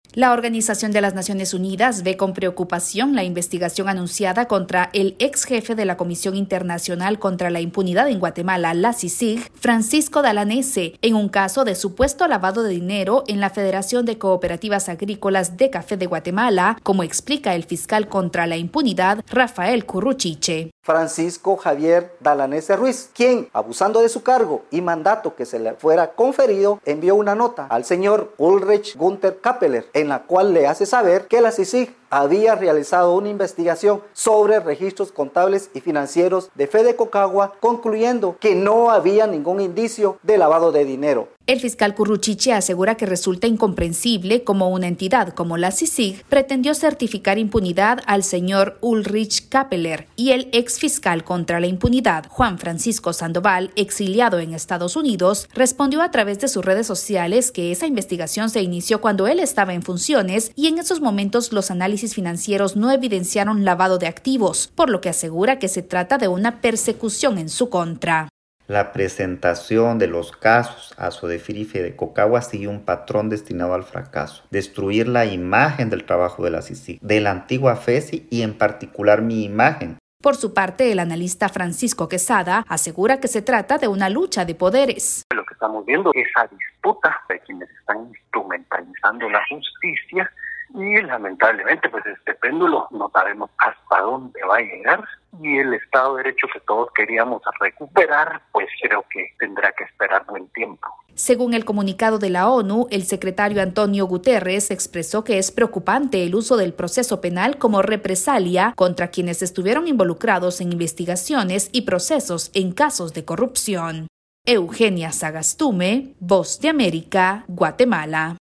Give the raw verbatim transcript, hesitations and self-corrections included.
La Organización de las Naciones Unidas ve con preocupación la investigación anunciada contra el ex jefe de la Comisión Internacional contra la Impunidad en Guatemala, la C I C I G, Francisco Dalanese, en un caso de supuesto lavado de dinero en la Federación de Cooperativas Agrícolas de Café de Guatemala, como explica el fiscal contra la impunidad, Rafael Curruchiche. Francisco Javier Dalanese Ruiz, quien, abusando de su cargo y mandato que se le fuera conferido, envió una nota al señor Ulrich Gunther Kappeler, en la cual le hace saber que la C I C I G había realizado una investigación sobre registros contables y financieros de Fede Cocagua, concluyendo que no había ningún indicio de lavado de dinero. El fiscal Curruchiche asegura que resulta incomprensible cómo una entidad como la C I C I G pretendió certificar impunidad al señor Ulrich Kappeler, y el ex fiscal contra la impunidad, Juan Francisco Sandoval, exiliado en Estados Unidos, respondió a través de sus redes sociales que esa investigación se inició cuando él estaba en funciones y en esos momentos los análisis financieros no evidenciaron lavado de activos, por lo que asegura que se trata de una persecución en su contra. La presentación de los casos a Sodefir y Fede Cocagua sigue un patrón destinado al fracaso: destruir la imagen del trabajo de la C I C I G, de la antigua FESI y en particular mi imagen. Por su parte, el analista Francisco Quesada asegura que se trata de una lucha de poderes. Lo que estamos viendo es esa disputa de quienes están instrumentalizando la justicia y lamentablemente pues este péndulo no sabemos hasta dónde va a llegar, y el Estado de Derecho que todos queríamos recuperar pues creo que tendrá que esperar buen tiempo. Según el comunicado de la ONU, el secretario Antonio Guterres expresó que es preocupante el uso del proceso penal como represalia contra quienes estuvieron involucrados en investigaciones y procesos en casos de corrupción. Eugenia Sagastume, Voz de América, Guatemala.